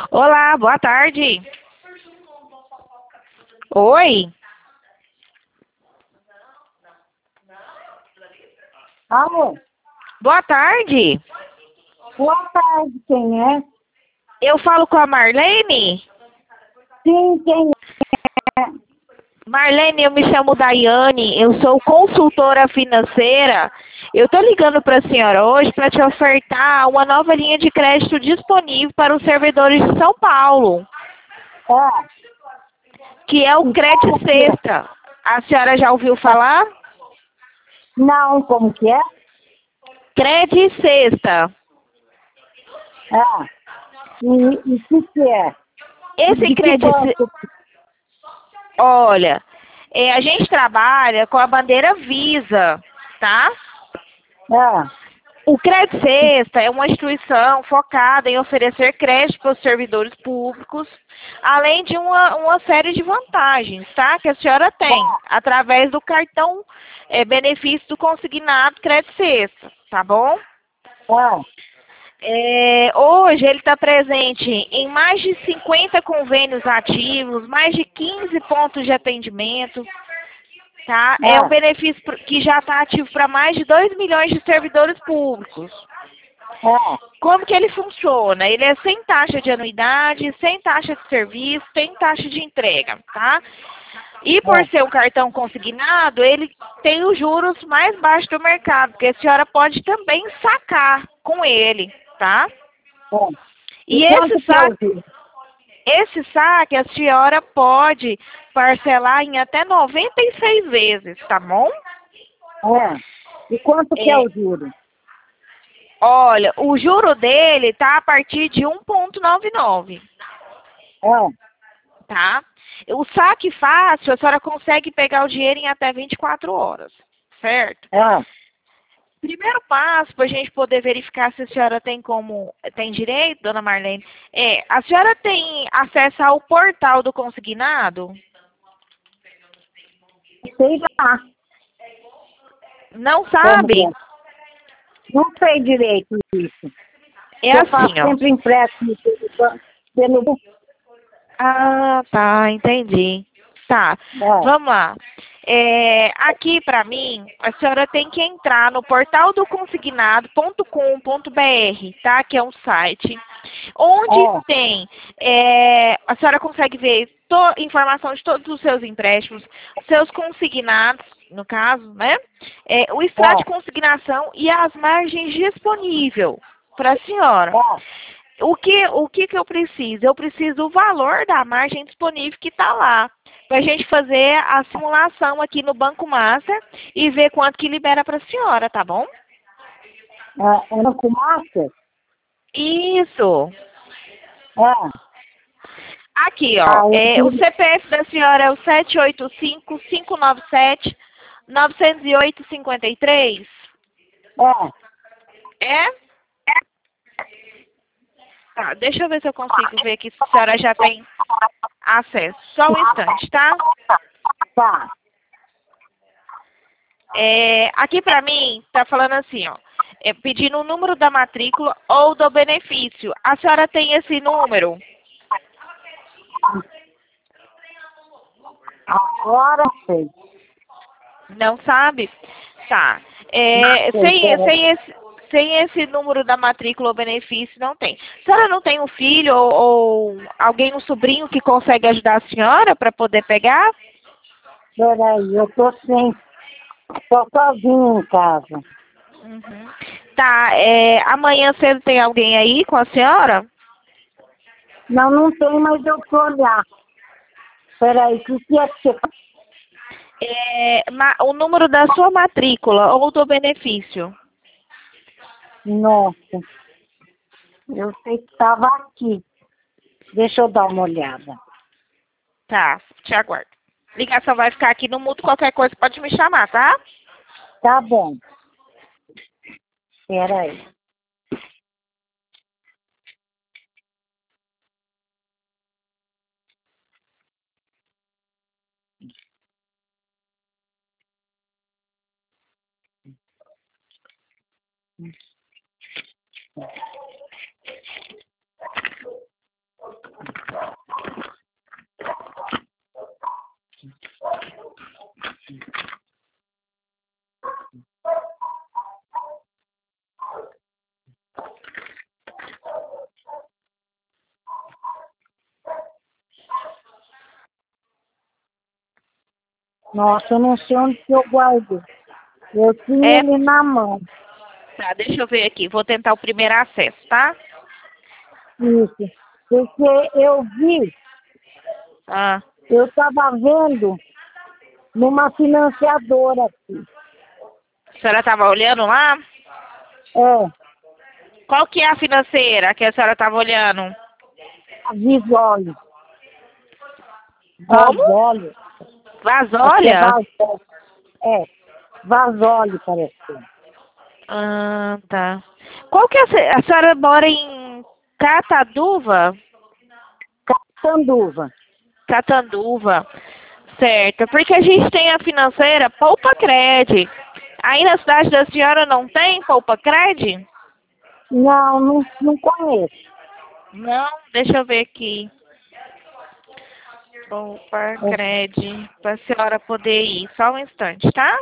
Olá, boa tarde. Oi, Alô, boa tarde. boa tarde, quem é? Eu falo com a Marlene? Sim, quem é? Marlene, eu me chamo Daiane, eu sou consultora financeira. Eu estou ligando para a senhora hoje para te ofertar uma nova linha de crédito disponível para os servidores de São Paulo, Ah, que é o e Cred como que é? Sexta. A senhora já ouviu falar? Não, como que é? Cred Sexta. Ah, e o que é? Esse De que Cred banco? Olha, a gente trabalha com a bandeira Visa, tá? Ah, O Crédito Sexta é uma instituição focada em oferecer crédito para os servidores públicos, além de uma série de vantagens, tá? Que a senhora tem, através do cartão benefício do consignado Crédito Sexta, tá bom? ah, Hoje ele está presente em mais de 50 convênios ativos, mais de 15 pontos de atendimento, tá? É um ah, benefício que já está ativo para mais de 2 milhões de servidores públicos. ah, Como que ele funciona? Ele é sem taxa de anuidade, sem taxa de serviço, sem taxa de entrega, tá? E por ah, ser um cartão consignado, ele tem os juros mais baixos do mercado, porque a senhora pode também sacar com ele, tá? ah. E E quanto que é o juro? esse saque a senhora pode parcelar em até 96 vezes, tá bom? Ah, e quanto que é É, o juro? olha, o juro dele tá a partir de 1,99, Ah, tá? O saque fácil, a senhora consegue pegar o dinheiro em até 24 horas, certo? ah, Primeiro passo para a gente poder verificar se a senhora tem direito, dona Marlene, a senhora tem acesso ao portal do consignado? sei lá Não como que é. sabe? Não sei direito isso. É Eu faço assim, ó. sempre empréstimo pelo... Ah, tá, entendi. Tá, Ah, vamos lá. Aqui para mim, a senhora tem que entrar no portal do consignado.com.br, tá? Que é um site onde ah, tem, a senhora consegue ver informação de todos os seus empréstimos, seus consignados, no caso, né? O extrato de ah, consignação e as margens disponíveis para a senhora. ah. O que eu preciso? Eu preciso do valor da margem disponível que está lá. Para a gente fazer a simulação aqui no Banco Master e ver quanto que libera para a senhora, tá bom? Ah, é no Kumasa? Isso. Ah, Aqui, ó. ah, o O juro, CPF da senhora é o 785-597-908-53. ah, É? Tá, deixa eu ver se eu consigo ver aqui se a senhora já tem acesso. Só um instante, tá? tá. Aqui para mim, tá falando assim, ó. Pedindo o número da matrícula ou do benefício. A senhora tem esse número? Agora sei. Não sabe? Tá. Não sei, Sem, peraí. sem esse número da matrícula ou benefício, não tem. A senhora não tem um filho ou alguém, um sobrinho que consegue ajudar a senhora para poder pegar? Peraí, eu tô sem. Tô sozinho em casa. Uhum. Tá. Amanhã cedo tem alguém aí com a senhora? Não, não tem, mas eu vou olhar. Peraí, o que é que você... O número da sua matrícula ou do benefício. Nossa, eu sei que estava aqui. Deixa eu dar uma olhada. Tá, te aguardo. Ligação vai ficar aqui no mudo, qualquer coisa pode me chamar, tá? Tá bom. Peraí. Nossa, eu não sei onde que eu guardei. Eu tinha É, ele na mão. tá, deixa eu ver aqui. Vou tentar o primeiro acesso, tá? Isso. Porque eu vi, Ah, eu estava vendo numa financiadora aqui. a senhora estava olhando lá? É, Qual que é a financeira que a senhora estava olhando? a Visólio. Como? Vasólio. Acho que é Vasólia? Vasólio. É, Vasólio parece que é. Ah, tá. Qual que é a senhora mora em Cataduva? Catanduva. Catanduva. Certo, porque a gente tem a financeira Poupa Cred. Aí na cidade da senhora não tem Poupa Cred? Não, não conheço. Não, deixa eu ver aqui. Poupa É, Cred, para a senhora poder ir. Só um instante, tá?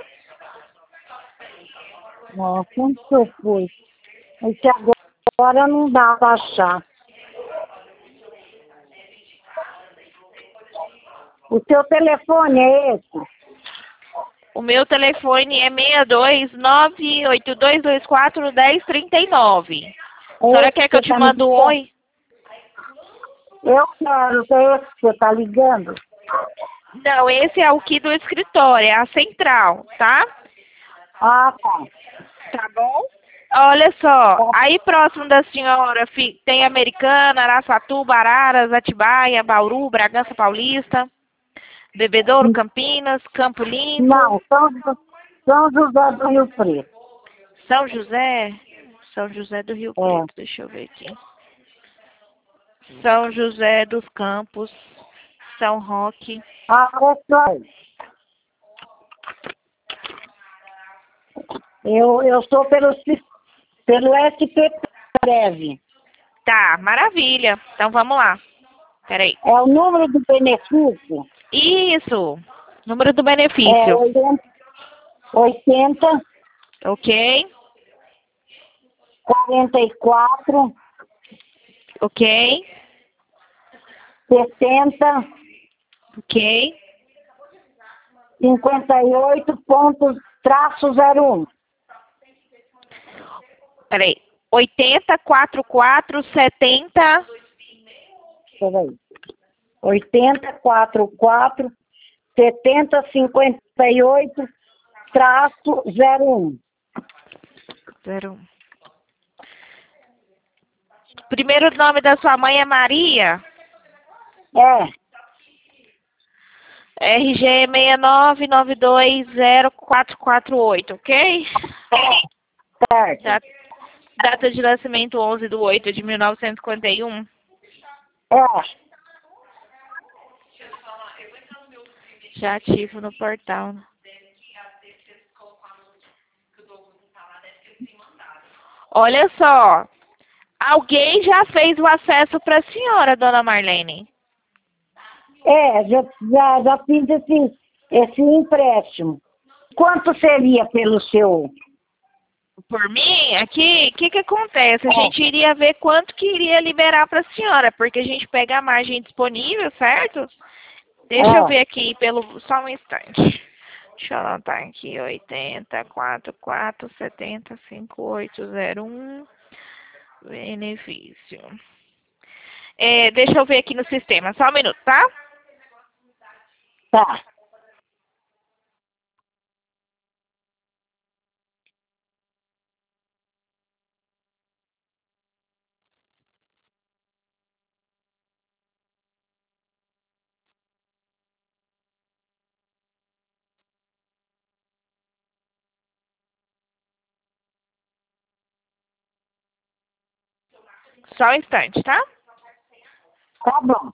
nossa, onde que eu fui? É que agora não dá para achar. O seu telefone é esse? O meu telefone é 62982241039. A É senhora esse quer que que eu você te está me mande um ligando? oi? Eu quero, é esse que você está ligando? Não, esse é o aqui do escritório, é a central, tá? Ah, tá. Tá bom? Olha só, Tá, aí próximo da senhora tem Americana, Araçatuba, Araras, Atibaia, Bauru, Bragança Paulista, Bebedouro, Campinas, Campo Limpo, não, São José do Rio Preto. São José, São José do Rio É. Preto, deixa eu ver aqui. São José dos Campos, São Roque. Ah, é só aí. Eu sou pelo SP Breve. Tá, maravilha. Então vamos lá. Peraí. É o número do benefício? Isso. Número do É benefício. 80 Ok, 44 ok, 60 ok. 58 pontos, traço 01. Peraí. 80, 44, 70. Peraí. 80 44 70 58 traço 01. 01. Primeiro nome da sua mãe é Maria. É, RG 699204448, ok? certo. Da- Data de nascimento 11/8/1951. É, Já ativo no portal. Olha só. Alguém já fez o acesso para a senhora, dona Marlene? já fiz esse empréstimo. Quanto seria pelo seu? Por mim, aqui, o que que acontece? A É, gente iria ver quanto que iria liberar para a senhora, porque a gente pega a margem disponível, certo? Deixa eu é, ver aqui pelo só um instante. Deixa eu anotar aqui, 8044705801, benefício. Deixa eu ver aqui no sistema, só um minuto, tá? tá. Só um instante, tá? Tá bom.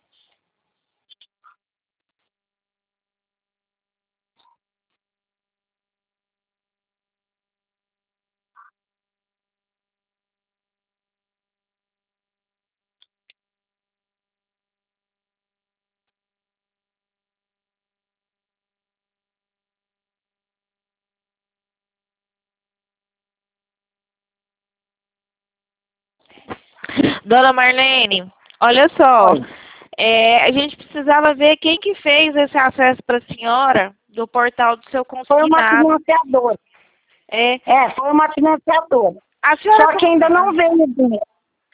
Dona Marlene, olha só, Oi. a gente precisava ver quem que fez esse acesso para a senhora, do portal do seu Foi uma consignado. financiadora. Foi uma financiadora. A senhora Só que ainda não veio o dinheiro.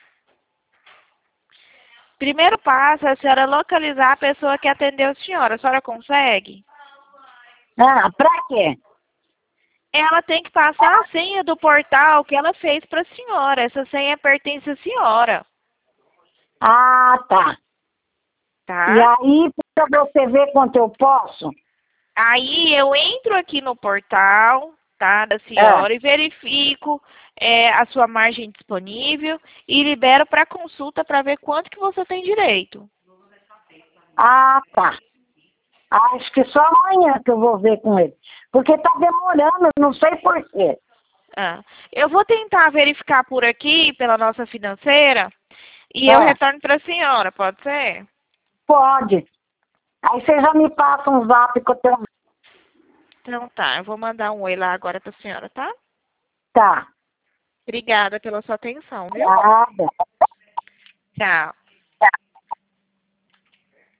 Primeiro passo é a senhora localizar a pessoa que atendeu a senhora consegue? Ah, pra quê? Ela tem que passar a senha do portal que ela fez para a senhora. Essa senha pertence à senhora. Ah, tá. Tá? E aí, pra você ver quanto eu posso? Aí eu entro aqui no portal, tá, da senhora e verifico a sua margem disponível e libero para consulta para ver quanto que você tem direito. Ah, tá. Acho que só amanhã que eu vou ver com ele. Porque tá demorando, não sei por quê. Ah, eu vou tentar verificar por aqui, pela nossa financeira, e eu retorno para a senhora, pode ser? Pode. Aí você já me passa um zap que eu tenho. Então tá, eu vou mandar um oi lá agora para a senhora, tá? Tá. Obrigada pela sua atenção, viu? Nada. Tchau.